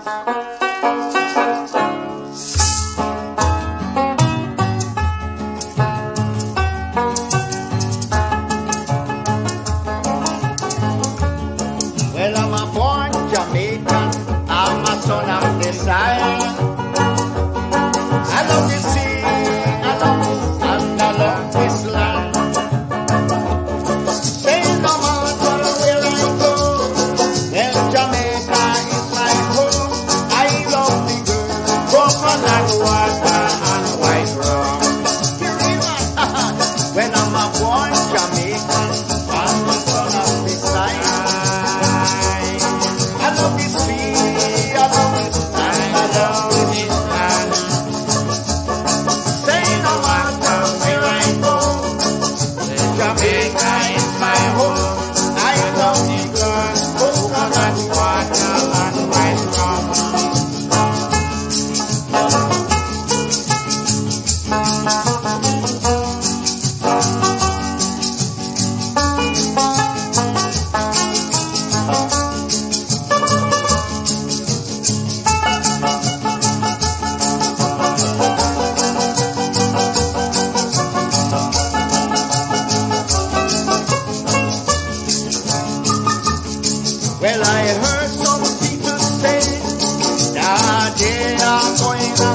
Well, I'm a born Jamaican, I'm a son of the Sahel. I love the sea, I love it, and I love this land. Say no matter where I go, well, Jamaica is my home. I love the good coconut water and white rum. When I'm a born Jamaican, I'm the son of the Sahel. I love the sea, I love it, and I love this land. Say no matter where I go, Jamaica is my home. I love the good coconut water and white rum. Well, I heard some people say that they are going